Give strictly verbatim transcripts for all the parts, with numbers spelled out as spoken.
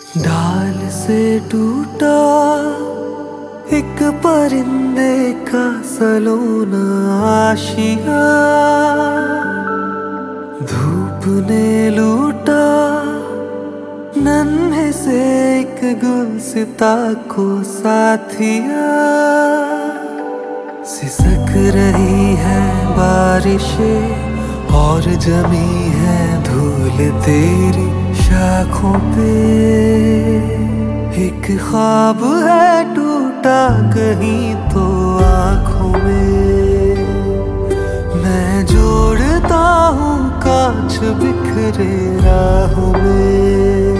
डाल से टूटा एक परिंदे का सलोना आशिया, धूप ने लूटा नन्हे से एक गुलसिता को साथिया। सिसक रही है बारिशें और जमी है धूल तेरी शाखों पे। एक ख्वाब है टूटा कहीं तो आँखों में, मैं जोड़ता हूँ कांच बिखरे राहों में।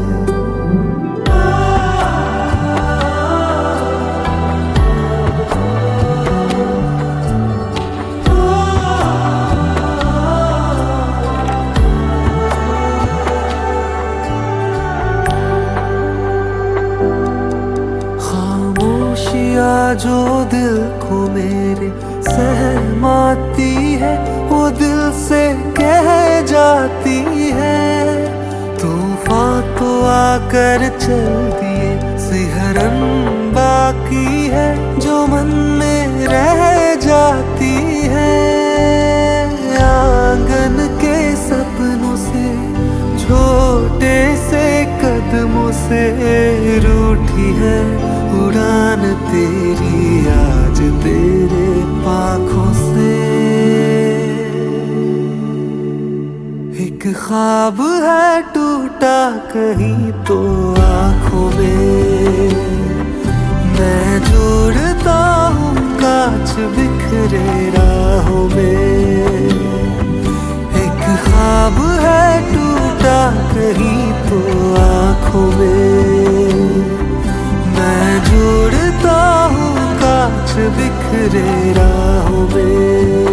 जो दिल को मेरे सहमाती है वो दिल से कह जाती है। तूफान तो आकर चल दिए, सिहरन बाकी है जो मन में रह जाती है। आंगन के सपनों से छोटे से कदमों से रूठी है उड़ान तेरी आज तेरे पाखों से। एक ख्वाब है टूटा कहीं तो आँखों में, मैं जोड़ता हूँ कांच बिखरे राहों में। एक ख्वाब है टूटा कहीं तो आँखों में, मैं जोड़ता हूँ कांच बिखरे राहों में।